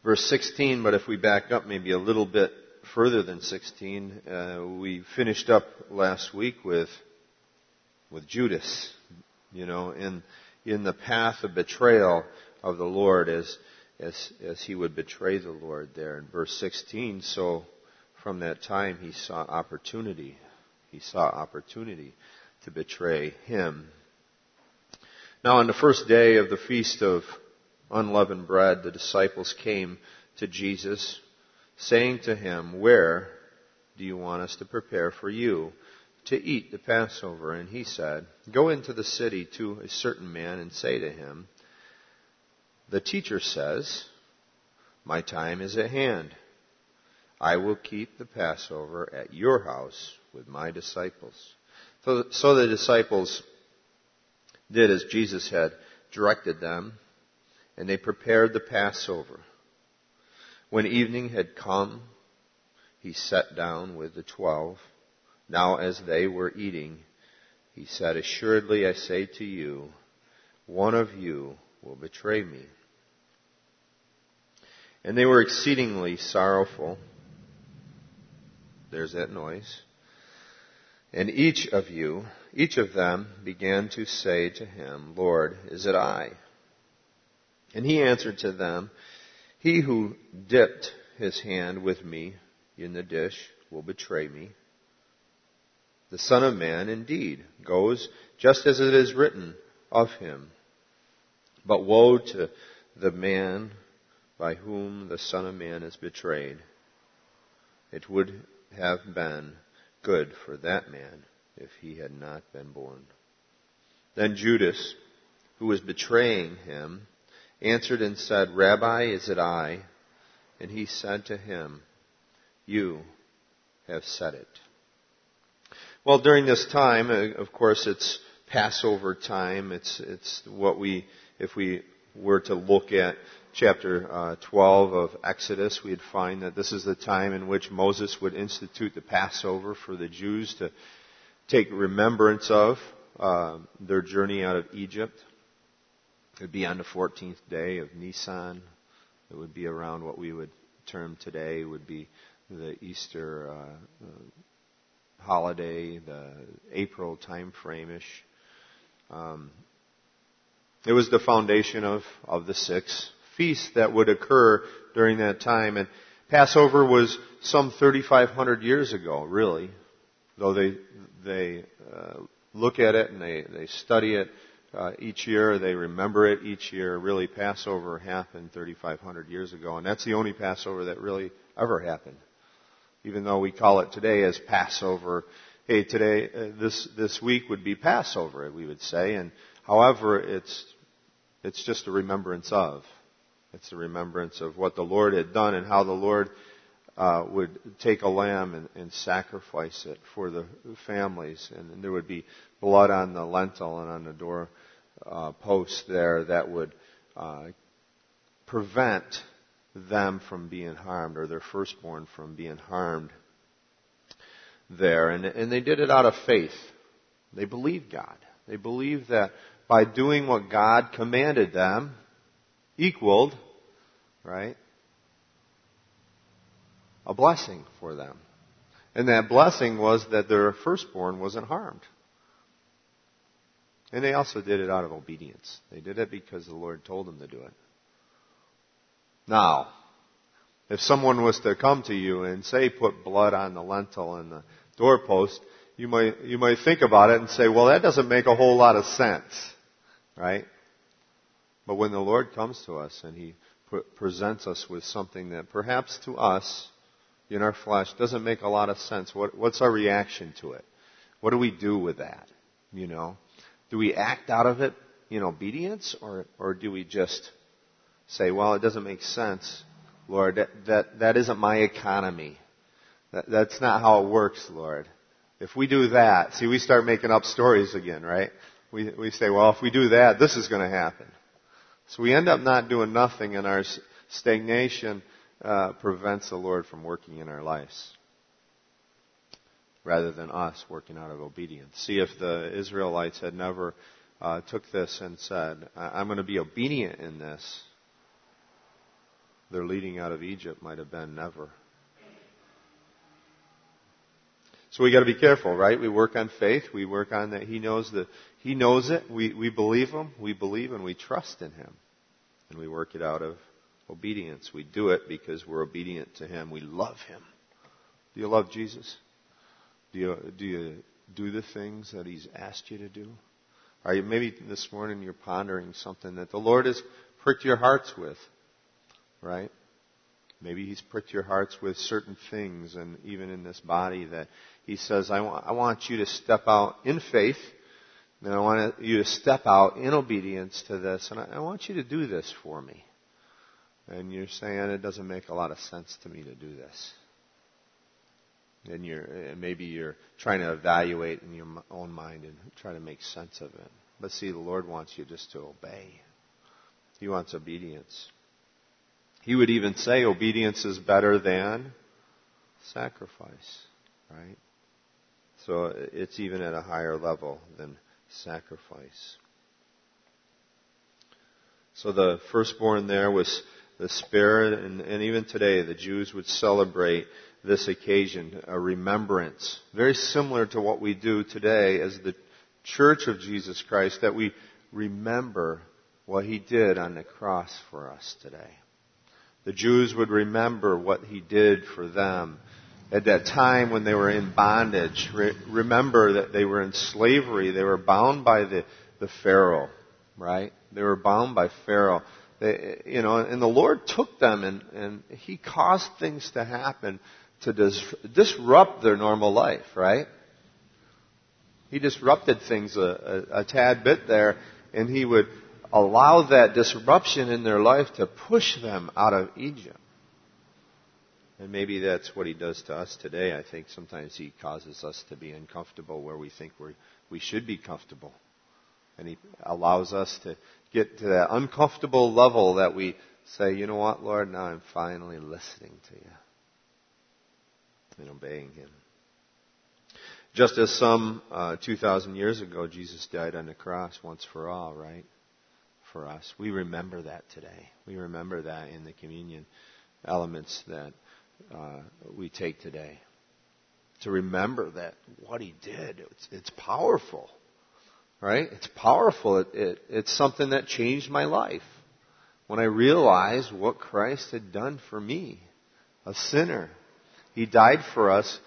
verse 16, but if we back up maybe a little bit further than 16, we finished up last week with Judas, in the path of betrayal of the Lord as he would betray the Lord there in verse 16. So from that time he saw opportunity. He saw opportunity to betray him. Now on the first day of the feast of unleavened bread, the disciples came to Jesus, saying to him, "Where do you want us to prepare for you to eat the Passover?" And he said, "Go into the city to a certain man and say to him, 'The teacher says, my time is at hand. I will keep the Passover at your house with my disciples.'" So the disciples did as Jesus had directed them, and they prepared the Passover. When evening had come, he sat down with the 12. Now as they were eating, he said, "Assuredly I say to you, one of you will betray me." And they were exceedingly sorrowful. There's that noise. And each of them began to say to him, "Lord, is it I?" And he answered to them, "He who dipped his hand with me in the dish will betray me. The Son of Man indeed goes just as it is written of him. But woe to the man by whom the Son of Man is betrayed. It would have been good for that man if he had not been born." Then Judas, who was betraying him, answered and said, "Rabbi, is it I?" And he said to him, "You have said it." Well, during this time, of course, it's Passover time. It's what if we were to look at chapter 12 of Exodus, we'd find that this is the time in which Moses would institute the Passover for the Jews to take remembrance of their journey out of Egypt. It would be on the 14th day of Nisan. It would be around what we would term today would be the Easter holiday, the April time frame-ish. It was the foundation of the 6 feasts that would occur during that time. And Passover was some 3,500 years ago, really. Though they look at it and they study it each year, they remember it each year. Really, Passover happened 3,500 years ago. And that's the only Passover that really ever happened. Even though we call it today as Passover. Hey, today, this week would be Passover, we would say. And however, it's just a remembrance of. It's a remembrance of what the Lord had done and how the Lord would take a lamb and sacrifice it for the families. And there would be blood on the lintel and on the door post there that would prevent them from being harmed, or their firstborn from being harmed there. And they did it out of faith. They believed God. They believed that by doing what God commanded them equaled, right, a blessing for them. And that blessing was that their firstborn wasn't harmed. And they also did it out of obedience. They did it because the Lord told them to do it. Now, if someone was to come to you and say, put blood on the lintel and the doorpost, you might think about it and say, well, that doesn't make a whole lot of sense, right? But when the Lord comes to us and He presents us with something that perhaps to us, in our flesh, doesn't make a lot of sense, what's our reaction to it? What do we do with that? Do we act out of it in obedience, or do we just say, well, it doesn't make sense, Lord, that isn't my economy. That's not how it works, Lord. If we do that, see, we start making up stories again, right? We say, well, if we do that, this is going to happen. So we end up not doing nothing, and our stagnation prevents the Lord from working in our lives, rather than us working out of obedience. See, if the Israelites had never took this and said, I'm going to be obedient in this, their leading out of Egypt might have been never. So we got to be careful, right? We work on faith. We work on that. He knows it. We believe Him. We believe and we trust in Him. And we work it out of obedience. We do it because we're obedient to Him. We love Him. Do you love Jesus? Do you do the things that He's asked you to do? Are you, maybe this morning you're pondering something that the Lord has pricked your hearts with, right? Maybe He's pricked your hearts with certain things, and even in this body that He says, I want you to step out in faith, and I want you to step out in obedience to this, and I want you to do this for me. And you're saying, it doesn't make a lot of sense to me to do this. And maybe you're trying to evaluate in your own mind and try to make sense of it. But see, the Lord wants you just to obey. He wants obedience. He would even say obedience is better than sacrifice, right? So it's even at a higher level than sacrifice. So the firstborn there was the Spirit, and even today the Jews would celebrate this occasion, a remembrance, very similar to what we do today as the Church of Jesus Christ, that we remember what He did on the cross for us today. The Jews would remember what He did for them at that time when they were in bondage. Remember that they were in slavery. They were bound by the Pharaoh, right? They were bound by Pharaoh. And the Lord took them and He caused things to happen to disrupt their normal life, right? He disrupted things a tad bit there, and He would allow that disruption in their life to push them out of Egypt. And maybe that's what He does to us today. I think sometimes He causes us to be uncomfortable where we think we should be comfortable. And He allows us to get to that uncomfortable level that we say, you know what, Lord, now I'm finally listening to You and obeying Him. Just as some 2,000 years ago, Jesus died on the cross once for all, right? For us. We remember that today. We remember that in the communion elements that we take today. To remember that what He did, it's powerful, right? It's powerful. It's something that changed my life. When I realized what Christ had done for me, a sinner. He died for us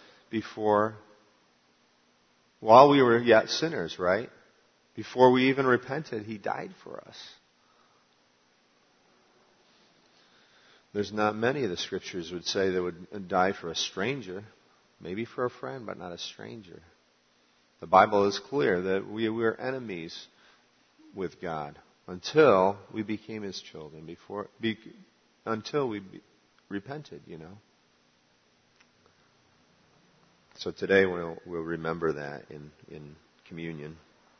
while we were yet sinners, right? Before we even repented, He died for us. There's not many of the Scriptures would say they would die for a stranger. Maybe for a friend, but not a stranger. The Bible is clear that we were enemies with God until we became His children, until we repented, you know. So today we'll remember that in communion.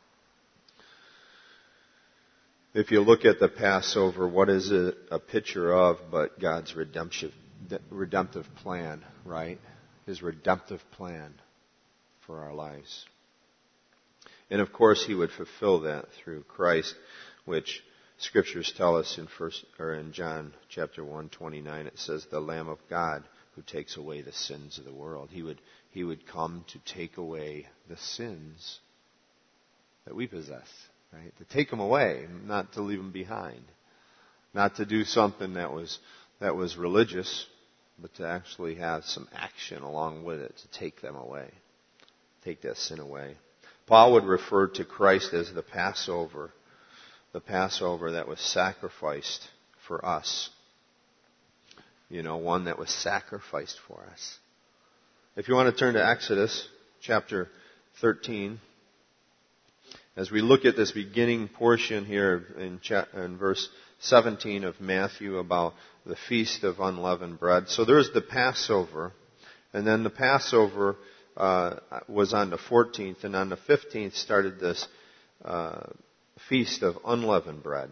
If you look at the Passover, what is it a picture of but God's redemptive plan, right? His redemptive plan for our lives. And of course He would fulfill that through Christ, which Scriptures tell us in John chapter 1:29. It says, "The Lamb of God who takes away the sins of the world." He would come to take away the sins that we possess, right? To take them away, not to leave them behind. Not to do something that was religious, but to actually have some action along with it to take them away. Take that sin away. Paul would refer to Christ as the Passover that was sacrificed for us. You know, one that was sacrificed for us. If you want to turn to Exodus chapter 13, as we look at this beginning portion here in verse 17 of Matthew about the Feast of Unleavened Bread. So there's the Passover, and then the Passover was on the 14th, and on the 15th started this Feast of Unleavened Bread.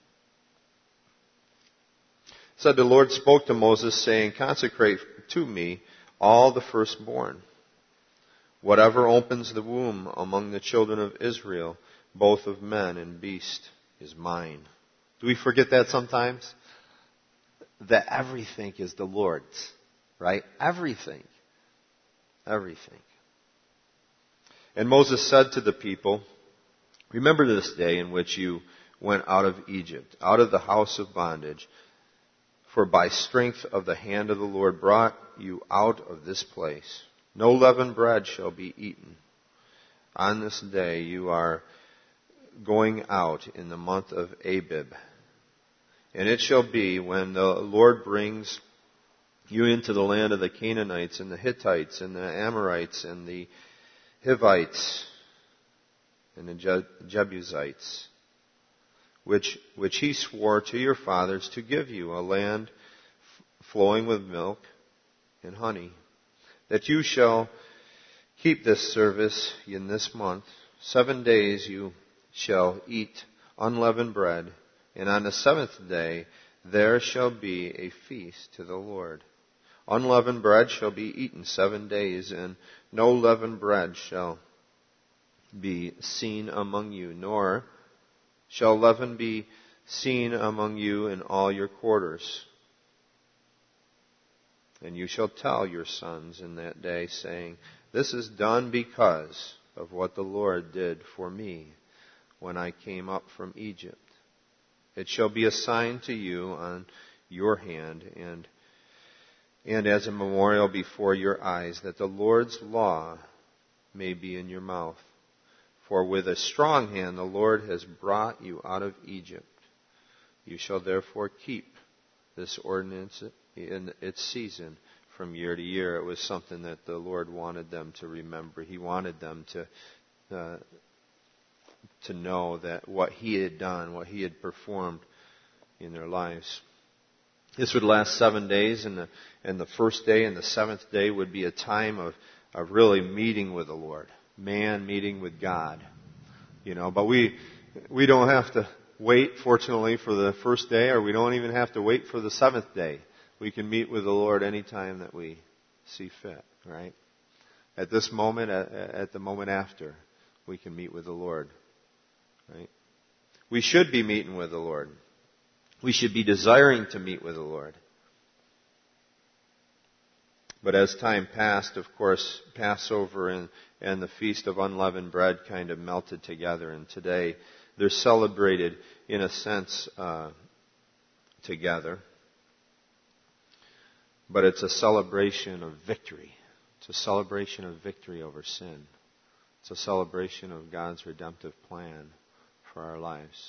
It said, "The Lord spoke to Moses, saying, 'Consecrate to me all the firstborn. Whatever opens the womb among the children of Israel, both of men and beast, is mine.'" Do we forget that sometimes? that everything is the Lord's, right? Everything. Everything. And Moses said to the people, remember this day in which you went out of Egypt, out of the house of bondage, for by strength of the hand of the Lord brought you out of this place. No leavened bread shall be eaten. On this day you are going out in the month of Abib. And it shall be when the Lord brings you into the land of the Canaanites and the Hittites and the Amorites and the Hivites and the Jebusites, which he swore to your fathers to give you, a land flowing with milk and honey, that you shall keep this service in this month. 7 days you shall eat unleavened bread, and on the seventh day there shall be a feast to the Lord. Unleavened bread shall be eaten 7 days, and no leavened bread shall be seen among you, nor shall leaven be seen among you in all your quarters. And you shall tell your sons in that day, saying, this is done because of what the Lord did for me when I came up from Egypt. It shall be a sign to you on your hand and as a memorial before your eyes, that the Lord's law may be in your mouth. For with a strong hand the Lord has brought you out of Egypt. You shall therefore keep this ordinance in its season from year to year. It was something that the Lord wanted them to remember. He wanted them to know that what He had done, what He had performed in their lives. This would last 7 days, and the first day and the seventh day would be a time of really meeting with the Lord. Man meeting with God. But we don't have to wait, fortunately, for the first day, or we don't even have to wait for the seventh day. We can meet with the Lord anytime that we see fit, right? At this moment, at the moment after, we can meet with the Lord, right? We should be meeting with the Lord. We should be desiring to meet with the Lord. But as time passed, of course, Passover and the Feast of Unleavened Bread kind of melted together. And today they're celebrated, in a sense, together. But it's a celebration of victory. It's a celebration of victory over sin. It's a celebration of God's redemptive plan for our lives.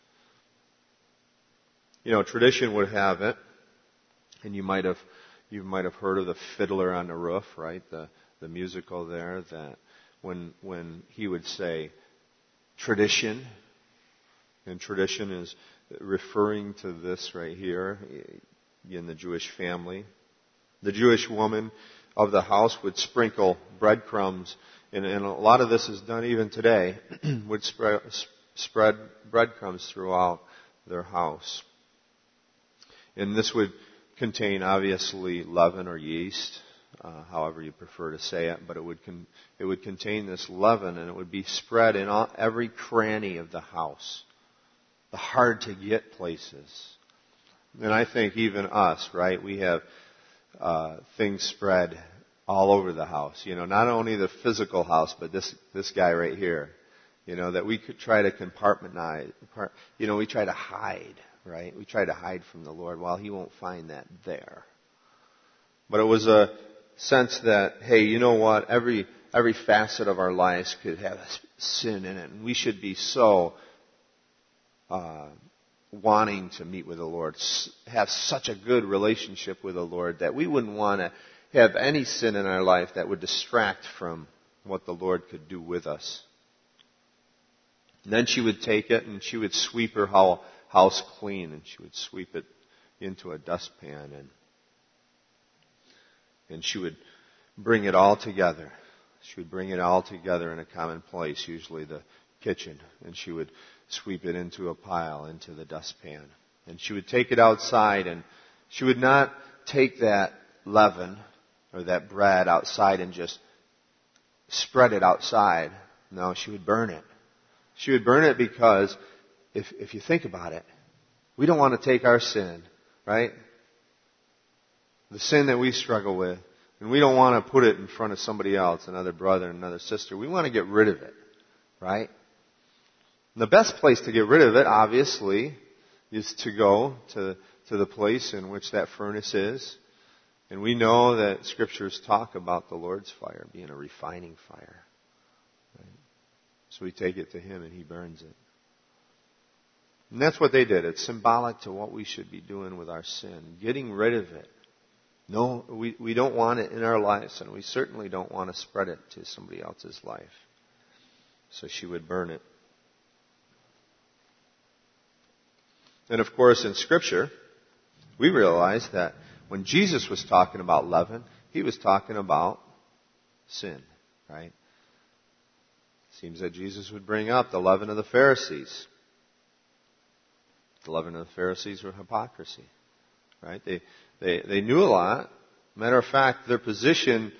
Tradition would have it, and you might have heard of the Fiddler on the Roof, right? The musical there, that when he would say tradition, and tradition is referring to this right here in the Jewish family. The Jewish woman of the house would sprinkle breadcrumbs, and a lot of this is done even today, would spread breadcrumbs throughout their house. And this would contain, obviously, leaven or yeast, however you prefer to say it, but it would contain this leaven, and it would be spread in every cranny of the house, the hard-to-get places. And I think even us, right, we have things spread all over the house. Not only the physical house, but this guy right here, that we could try to compartmentalize. We try to hide. Right? We try to hide from the Lord. Well, He won't find that there. But it was a sense that, hey, you know what? Every facet of our lives could have sin in it. And we should be so wanting to meet with the Lord, have such a good relationship with the Lord, that we wouldn't want to have any sin in our life that would distract from what the Lord could do with us. And then she would take it and she would sweep her house clean, and she would sweep it into a dustpan, and she would bring it all together. She would bring it all together in a common place, usually the kitchen, and she would sweep it into a pile, into the dustpan. And she would take it outside, and she would not take that leaven or that bread outside and just spread it outside. No, she would burn it. She would burn it because if you think about it, we don't want to take our sin, right? the sin that we struggle with, and we don't want to put it in front of somebody else, another brother, another sister. We want to get rid of it, right? And the best place to get rid of it, obviously, is to go to the place in which that furnace is. And we know that Scriptures talk about the Lord's fire being a refining fire. Right? So we take it to Him and He burns it. And that's what they did. It's symbolic to what we should be doing with our sin. Getting rid of it. No, we don't want it in our lives, and we certainly don't want to spread it to somebody else's life. So she would burn it. And of course, in Scripture, we realize that when Jesus was talking about leaven, He was talking about sin, right? Seems that Jesus would bring up the leaven of the Pharisees. The leaven of the Pharisees were hypocrisy, right? They knew a lot. Matter of fact, their position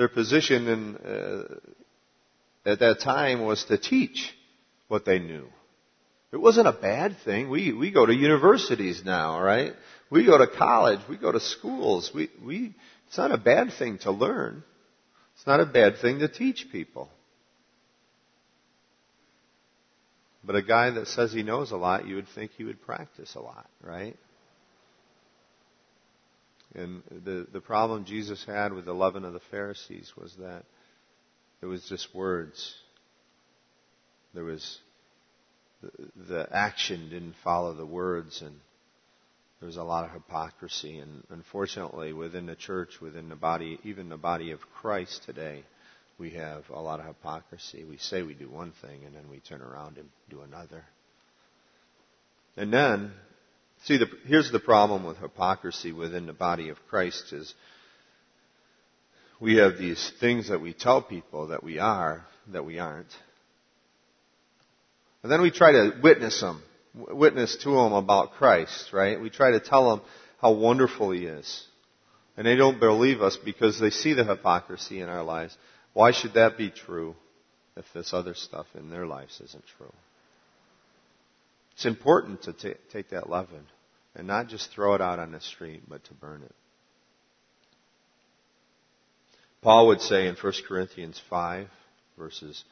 at that time was to teach what they knew. It wasn't a bad thing. We go to universities now, right? We go to college. We go to schools. It's not a bad thing to learn. It's not a bad thing to teach people. But a guy that says he knows a lot, you would think he would practice a lot, right? And the problem Jesus had with the leaven of the Pharisees was that it was just words. There was the action didn't follow the words, and there was a lot of hypocrisy. And unfortunately, within the church, within the body, even the body of Christ today, we have a lot of hypocrisy. We say we do one thing, and then we turn around and do another. And then, here's the problem with hypocrisy within the body of Christ is we have these things that we tell people that we are, that we aren't. And then we try to witness to them about Christ, right? We try to tell them how wonderful He is. And they don't believe us because they see the hypocrisy in our lives. Why should that be true if this other stuff in their lives isn't true? It's important to take that leaven and not just throw it out on the street, but to burn it. Paul would say in 1 Corinthians 5, verse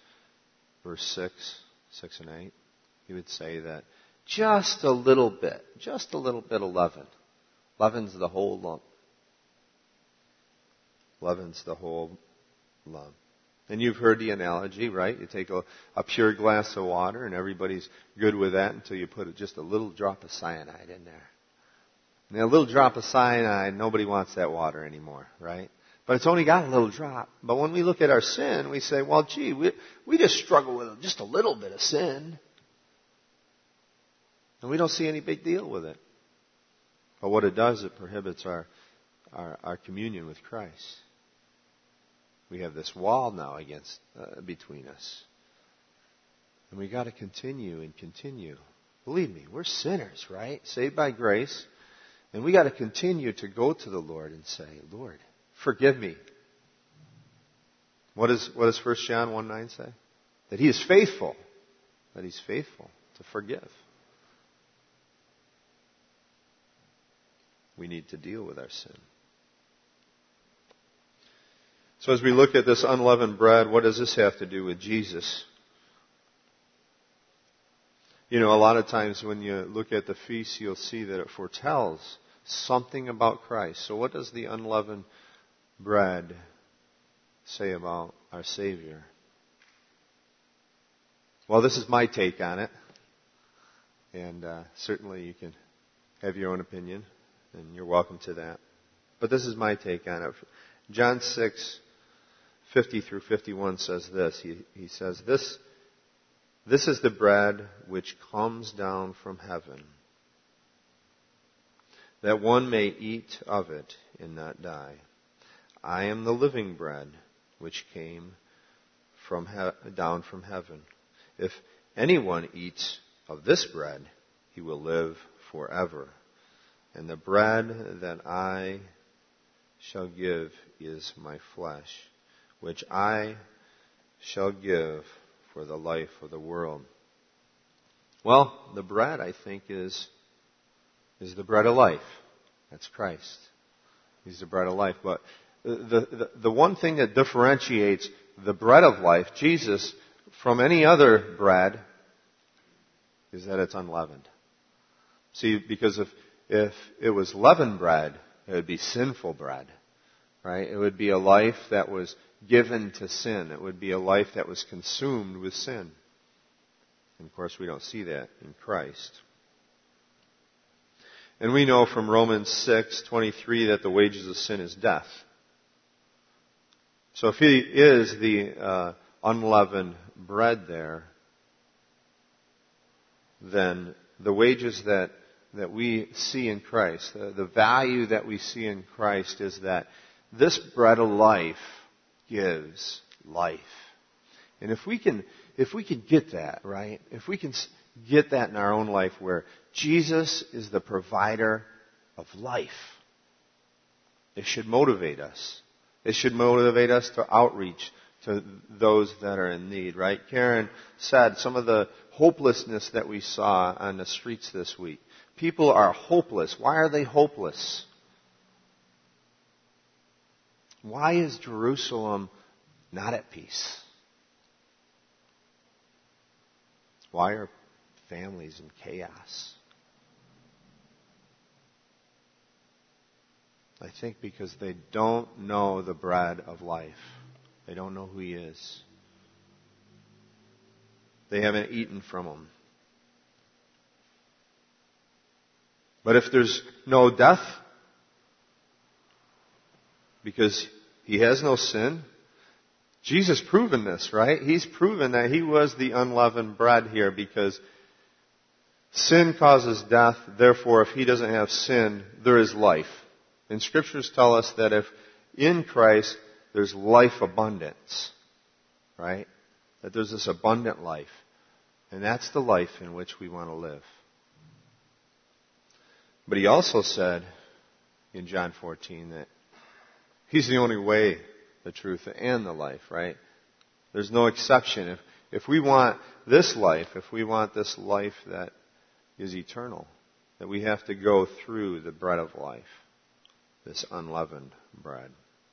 6 and 8, he would say that just a little bit of leaven leavens the whole lump. Leavens the whole lump. And you've heard the analogy, right? You take a pure glass of water and everybody's good with that until you put just a little drop of cyanide in there. And a little drop of cyanide, nobody wants that water anymore, right? But it's only got a little drop. But when we look at our sin, we say, well, gee, we just struggle with just a little bit of sin. And we don't see any big deal with it. But what it does, it prohibits our communion with Christ. We have this wall now between us. And we got to continue and continue. Believe me, we're sinners, right? Saved by grace. And we got to continue to go to the Lord and say, Lord, forgive me. What does 1 John 1:9 say? That He is faithful. That He's faithful to forgive. We need to deal with our sin. So as we look at this unleavened bread, what does this have to do with Jesus? You know, a lot of times when you look at the feast, you'll see that it foretells something about Christ. So what does the unleavened bread say about our Savior? Well, this is my take on it. And certainly you can have your own opinion, and you're welcome to that. But this is my take on it. John 6:50 through 51 says this. He says, This is the bread which comes down from heaven, that one may eat of it and not die. I am the living bread which came down from heaven. If anyone eats of this bread, he will live forever. And the bread that I shall give is my flesh, which I shall give for the life of the world. Well, the bread, I think, is the bread of life. That's Christ. He's the bread of life. But the one thing that differentiates the bread of life, Jesus, from any other bread is that it's unleavened. See, because if it was leavened bread, it would be sinful bread, right? It would be a life that was given to sin. It would be a life that was consumed with sin. And of course, we don't see that in Christ. And we know from Romans 6:23 that the wages of sin is death. So if He is the unleavened bread there, then the wages that we see in Christ, the value that we see in Christ is that this bread of life gives life. And if we can get that, right? If we can get that in our own life where Jesus is the provider of life, it should motivate us. It should motivate us to outreach to those that are in need, right? Karen said some of the hopelessness that we saw on the streets this week. People are hopeless. Why are they hopeless? Why is Jerusalem not at peace? Why are families in chaos? I think because they don't know the bread of life. They don't know who He is. They haven't eaten from Him. But if there's no death, because He has no sin, Jesus proven this, right? He's proven that He was the unleavened bread here because sin causes death. Therefore, if He doesn't have sin, there is life. And Scriptures tell us that if in Christ there's life abundance, right? That there's this abundant life. And that's the life in which we want to live. But He also said in John 14 that He's the only way, the truth, and the life, right? There's no exception. If we want this life, if we want this life that is eternal, that we have to go through the bread of life, this unleavened bread.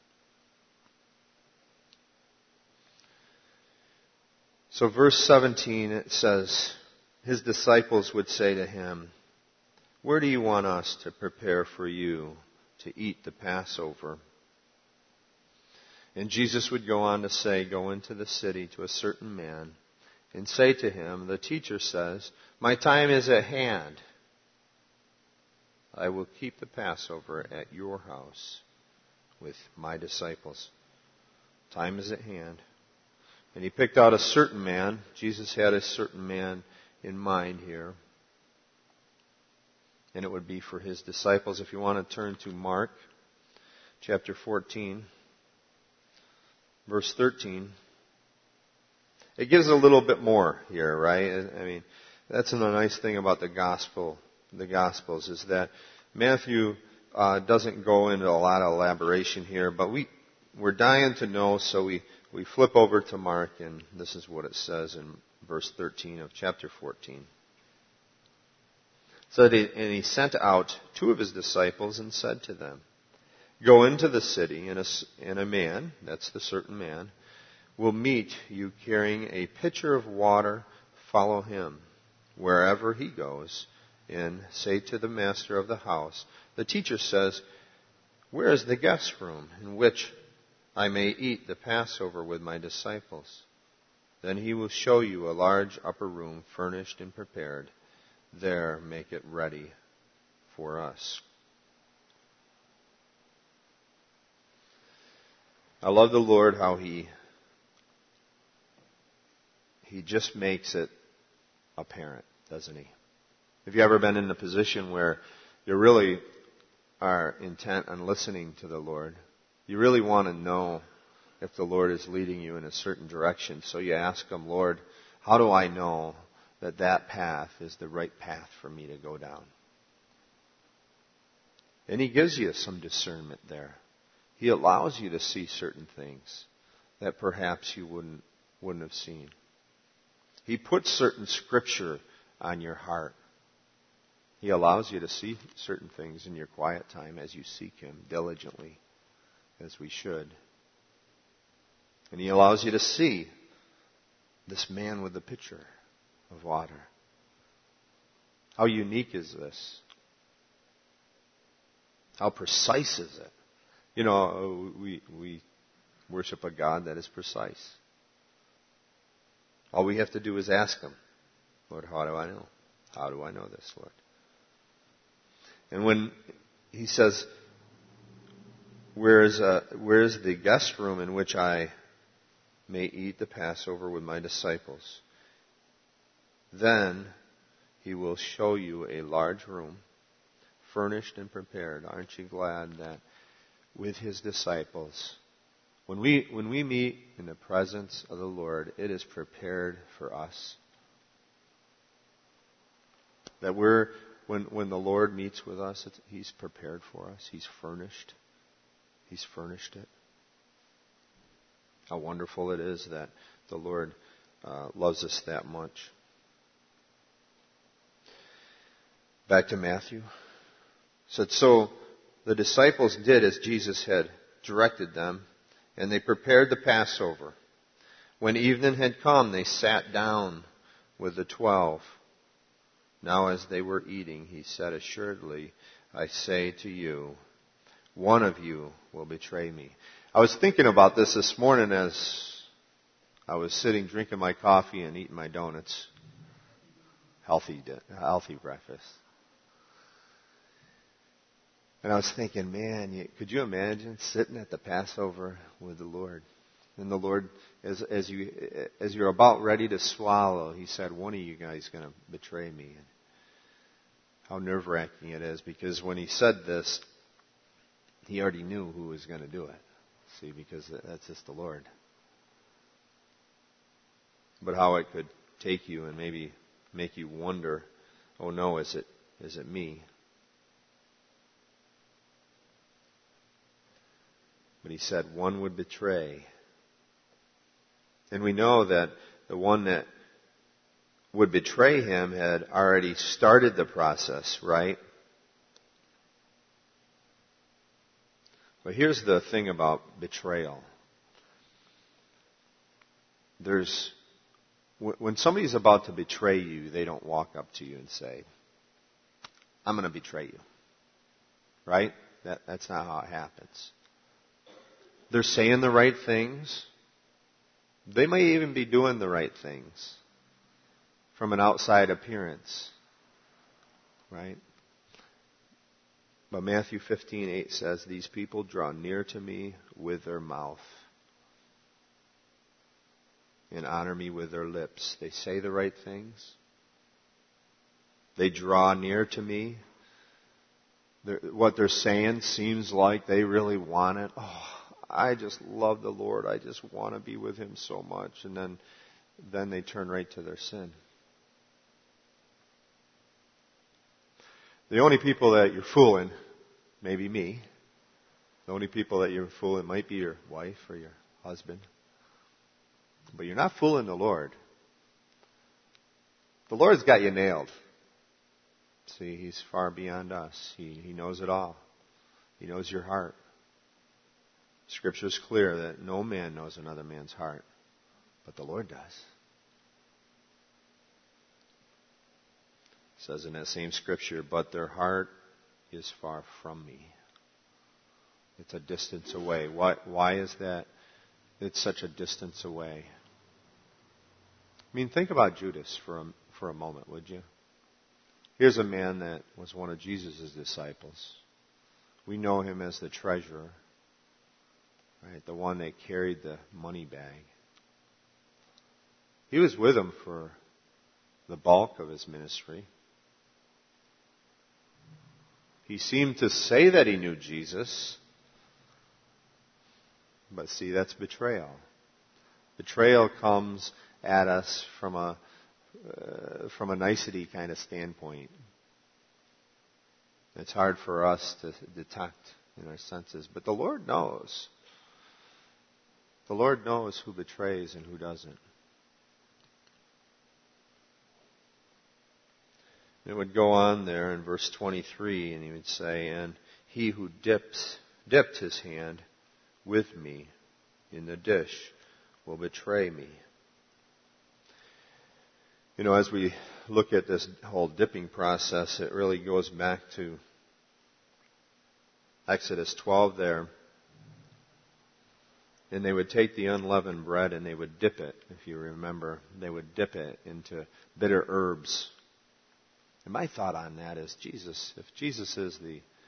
So verse 17, it says, His disciples would say to Him, "Where do you want us to prepare for you to eat the Passover?" And Jesus would go on to say, "Go into the city to a certain man and say to him, the teacher says, my time is at hand. I will keep the Passover at your house with my disciples." Time is at hand. And He picked out a certain man. Jesus had a certain man in mind here. And it would be for His disciples. If you want to turn to Mark chapter 14, verse 13. It gives a little bit more here, right? I mean, that's a nice thing about the Gospels is that Matthew doesn't go into a lot of elaboration here, but we're dying to know, so we flip over to Mark, and this is what it says in verse 13 of chapter 14. So and He sent out two of His disciples and said to them, "Go into the city, and a man," that's the certain man, "will meet you carrying a pitcher of water. Follow him wherever he goes, and say to the master of the house, the teacher says, where is the guest room in which I may eat the Passover with my disciples? Then he will show you a large upper room furnished and prepared. There make it ready for us." I love the Lord how He just makes it apparent, doesn't He? Have you ever been in a position where you really are intent on listening to the Lord? You really want to know if the Lord is leading you in a certain direction. So you ask Him, "Lord, how do I know that path is the right path for me to go down?" And He gives you some discernment there. He allows you to see certain things that perhaps you wouldn't have seen. He puts certain scripture on your heart. He allows you to see certain things in your quiet time as you seek Him diligently, as we should. And He allows you to see this man with the pitcher of water. How unique is this? How precise is it? You know, we worship a God that is precise. All we have to do is ask Him, Lord, how do I know? How do I know this, Lord? And when He says, where is the guest room in which I may eat the Passover with my disciples? Then He will show you a large room, furnished and prepared. Aren't you glad that with His disciples, when we meet in the presence of the Lord, it is prepared for us? That when the Lord meets with us, He's prepared for us. He's furnished. He's furnished it. How wonderful it is that the Lord loves us that much. Back to Matthew. So the disciples did as Jesus had directed them, and they prepared the Passover. When evening had come, they sat down with the 12. Now as they were eating, He said, assuredly, I say to you, one of you will betray me. I was thinking about this morning as I was sitting drinking my coffee and eating my donuts. Healthy breakfast. And I was thinking, man, could you imagine sitting at the Passover with the Lord? And the Lord, as you're about ready to swallow, He said, one of you guys is going to betray me. And how nerve-wracking it is, because when He said this, He already knew who was going to do it. See, because that's just the Lord. But how it could take you and maybe make you wonder, oh no, is it me? But He said one would betray. And we know that the one that would betray Him had already started the process, right? But here's the thing about betrayal. When somebody's about to betray you, they don't walk up to you and say, I'm going to betray you. Right? That's not how it happens. They're saying the right things. They may even be doing the right things from an outside appearance. Right? But Matthew 15:8 says, these people draw near to me with their mouth and honor me with their lips. They say the right things. They draw near to me. What they're saying seems like they really want it. Oh, I just love the Lord. I just want to be with Him so much. And then they turn right to their sin. The only people that you're fooling, maybe me, the only people that you're fooling might be your wife or your husband. But you're not fooling the Lord. The Lord's got you nailed. See, He's far beyond us. He knows it all. He knows your heart. Scripture is clear that no man knows another man's heart, but the Lord does. It says in that same scripture, but their heart is far from me. It's a distance away. Why is that? It's such a distance away. I mean, think about Judas for a moment, would you? Here's a man that was one of Jesus' disciples. We know him as the treasurer, right? The one that carried the money bag. He was with him for the bulk of his ministry. He seemed to say that he knew Jesus. But see, that's betrayal. Betrayal comes at us from a nicety kind of standpoint. It's hard for us to detect in our senses. But the Lord knows. The Lord knows who betrays and who doesn't. It would go on there in verse 23, and he would say, and he who dipped his hand with me in the dish will betray me. As we look at this whole dipping process, it really goes back to Exodus 12 there. And they would take the unleavened bread and they would dip it, if you remember. They would dip it into bitter herbs. And my thought on that is if Jesus is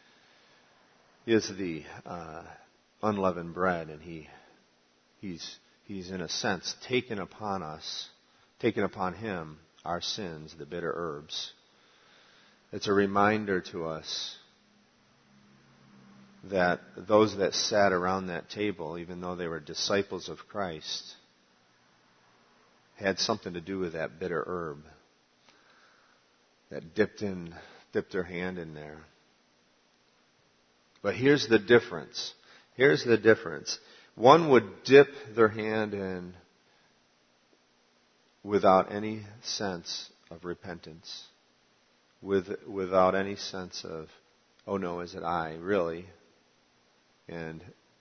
the unleavened bread, and he's in a sense taken upon him our sins, the bitter herbs. It's a reminder to us that those that sat around that table, even though they were disciples of Christ, had something to do with that bitter herb that dipped their hand in there. But here's the difference. One would dip their hand in without any sense of repentance, without any sense of, oh no, is it I, really? And,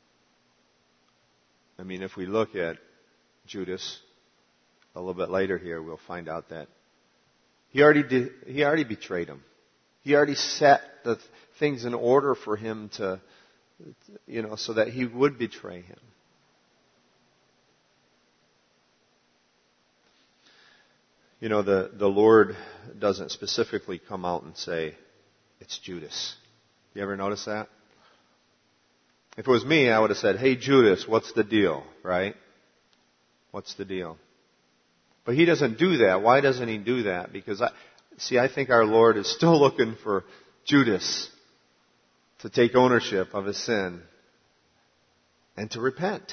if we look at Judas a little bit later here, we'll find out that he already betrayed him. He already set the things in order for him to, so that he would betray him. The Lord doesn't specifically come out and say, it's Judas. You ever notice that? If it was me, I would have said, hey, Judas, what's the deal, right? What's the deal? But he doesn't do that. Why doesn't he do that? Because, I think our Lord is still looking for Judas to take ownership of his sin and to repent.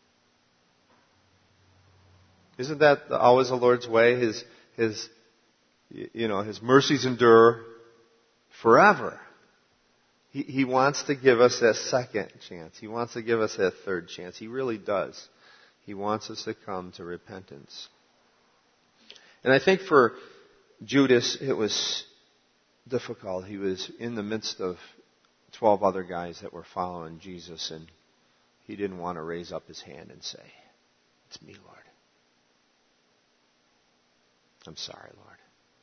Isn't that always the Lord's way? His mercies endure forever. He wants to give us that second chance. He wants to give us that third chance. He really does. He wants us to come to repentance. And I think for Judas, it was difficult. He was in the midst of 12 other guys that were following Jesus, and he didn't want to raise up his hand and say, it's me, Lord. I'm sorry, Lord.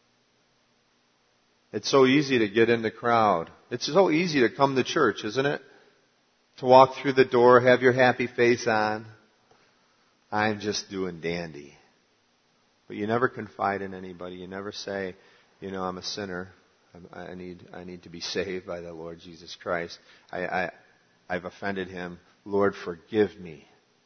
It's so easy to get in the crowd. It's so easy to come to church, isn't it? To walk through the door, have your happy face on. I'm just doing dandy. But you never confide in anybody. You never say, I'm a sinner. I need to be saved by the Lord Jesus Christ. I've offended Him. Lord, forgive me.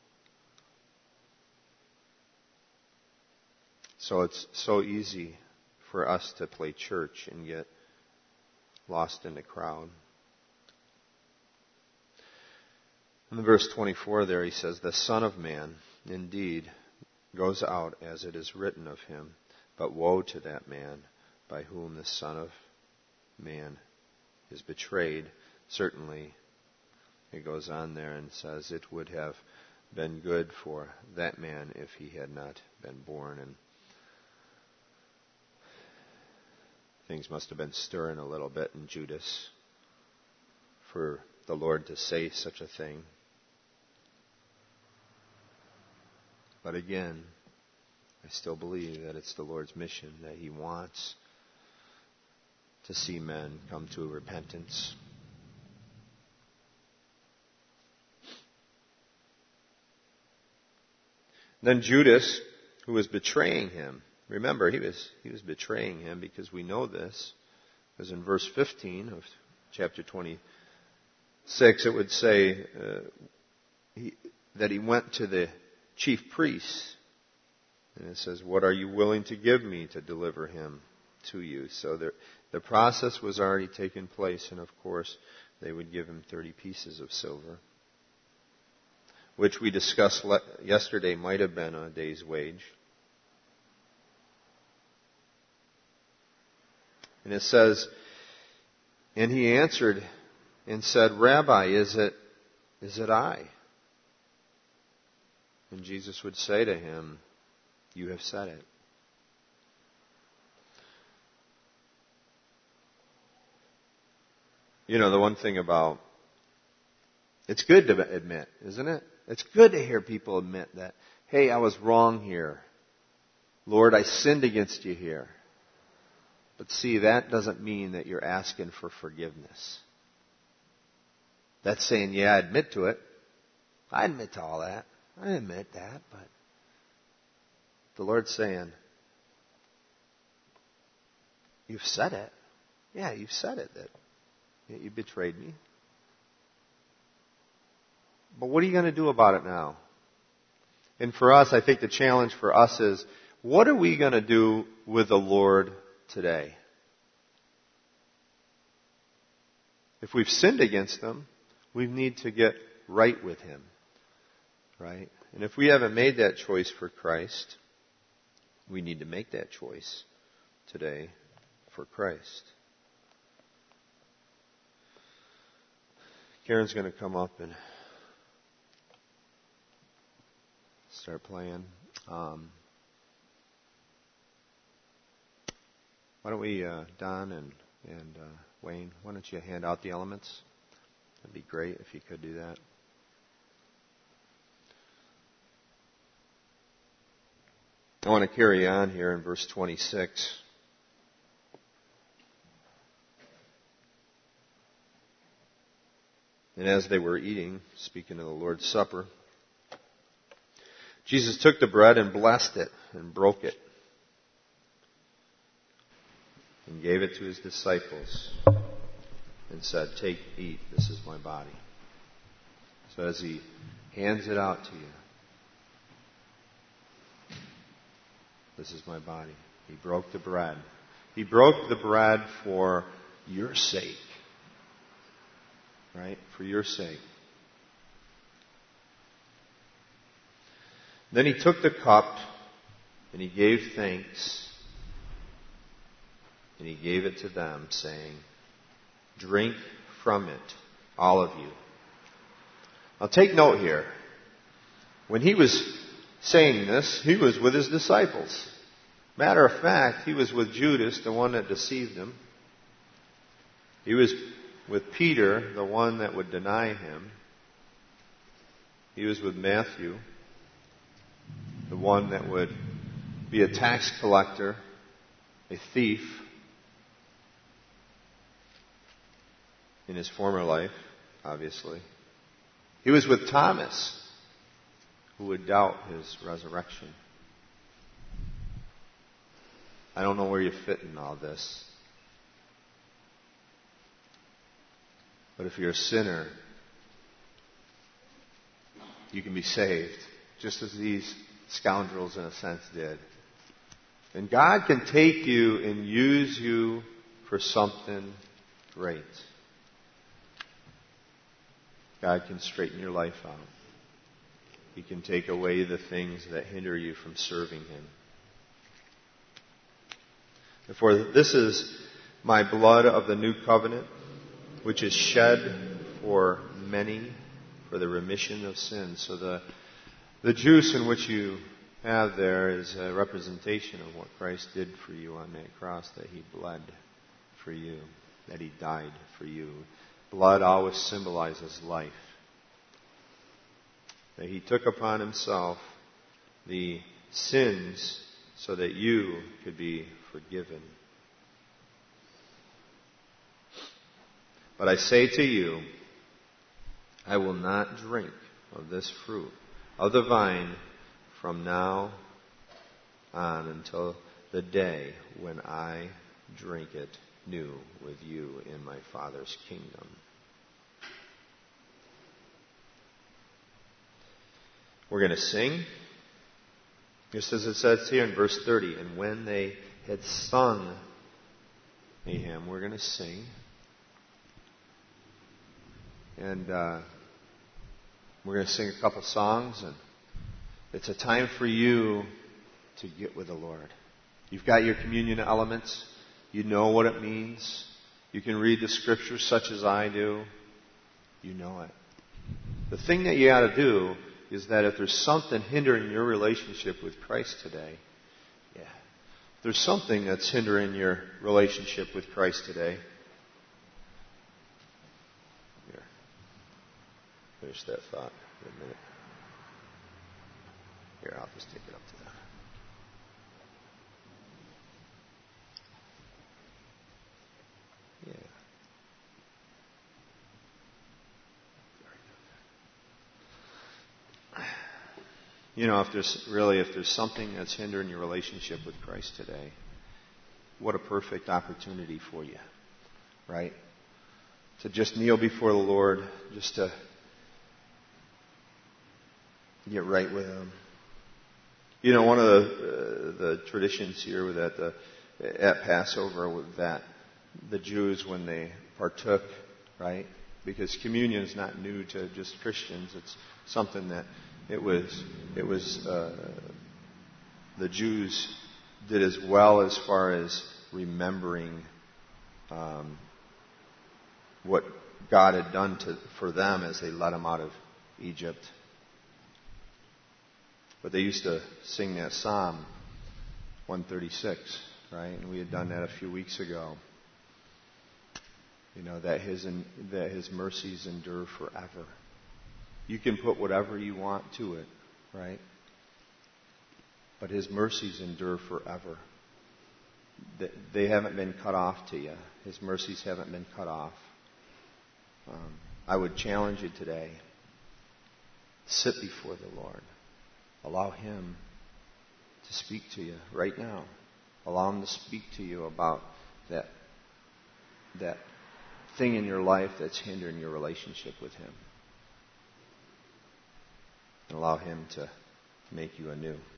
So it's so easy for us to play church and get lost in the crowd. In verse 24 there he says, the Son of Man indeed goes out as it is written of him, but woe to that man by whom the Son of Man is betrayed. Certainly, it goes on there and says it would have been good for that man if he had not been born. And things must have been stirring a little bit in Judas for the Lord to say such a thing. But again, I still believe that it's the Lord's mission, that He wants to see men come to repentance. Then Judas, who was betraying Him, remember, he was betraying Him because we know this, because in verse 15 of chapter 26, it would say that he went to the chief priests. And it says, what are you willing to give me to deliver him to you? So the process was already taking place, and of course, they would give him 30 pieces of silver, which we discussed yesterday might have been a day's wage. And it says, and he answered and said, Rabbi, is it I? And Jesus would say to him, you have said it. The one thing about, it's good to admit, isn't it? It's good to hear people admit that, hey, I was wrong here. Lord, I sinned against you here. But see, that doesn't mean that you're asking for forgiveness. That's saying, yeah, I admit to it. I admit to all that. I admit that, but the Lord's saying, you've said it. Yeah, you've said it, that you betrayed me. But what are you going to do about it now? And for us, I think the challenge for us is, what are we going to do with the Lord today? If we've sinned against Him, we need to get right with Him. Right? And if we haven't made that choice for Christ, we need to make that choice today for Christ. Karen's going to come up and start playing. Why don't we, Don and Wayne, why don't you hand out the elements? That'd be great if you could do that. I want to carry on here in verse 26. And as they were eating, speaking of the Lord's Supper, Jesus took the bread and blessed it and broke it and gave it to His disciples and said, "Take, eat, this is my body." So as He hands it out to you, this is my body. He broke the bread. He broke the bread for your sake. Right? For your sake. Then He took the cup and He gave thanks and He gave it to them, saying, "Drink from it, all of you." Now take note here. When He was saying this, He was with His disciples. Matter of fact, He was with Judas, the one that deceived Him. He was with Peter, the one that would deny Him. He was with Matthew, the one that would be a tax collector, a thief in his former life, obviously. He was with Thomas, who would doubt His resurrection. I don't know where you fit in all this. But if you're a sinner, you can be saved, just as these scoundrels, in a sense, did. And God can take you and use you for something great. God can straighten your life out. He can take away the things that hinder you from serving Him. Therefore, this is my blood of the new covenant, which is shed for many for the remission of sins. So the juice in which you have there is a representation of what Christ did for you on that cross, that He bled for you, that He died for you. Blood always symbolizes life. That He took upon Himself the sins so that you could be forgiven. But I say to you, I will not drink of this fruit of the vine from now on until the day when I drink it new with you in my Father's kingdom. We're going to sing, just as it says here in verse 30. And when they had sung a hymn, we're going to sing. And we're going to sing a couple songs, and it's a time for you to get with the Lord. You've got your communion elements. You know what it means. You can read the scriptures such as I do. You know it. The thing that you got to do is that if there's something hindering your relationship with Christ today, if there's something that's hindering your relationship with Christ today, finish that thought in a minute. Here, I'll just take it up to that. Yeah. You know, if there's something that's hindering your relationship with Christ today, what a perfect opportunity for you, right? To just kneel before the Lord, just to get right with Him. You know, one of the traditions here was that at Passover, that the Jews, when they partook, right? Because communion is not new to just Christians. It's something that it was the Jews did as well as far as remembering what God had done for them as they led them out of Egypt. But they used to sing that Psalm 136, right? And we had done that a few weeks ago. You know, that His mercies endure forever. You can put whatever you want to it, right? But His mercies endure forever. They haven't been cut off to you. His mercies haven't been cut off. I would challenge you today. Sit before the Lord. Allow Him to speak to you right now. Allow Him to speak to you about that thing in your life that's hindering your relationship with Him. And allow Him to make you anew.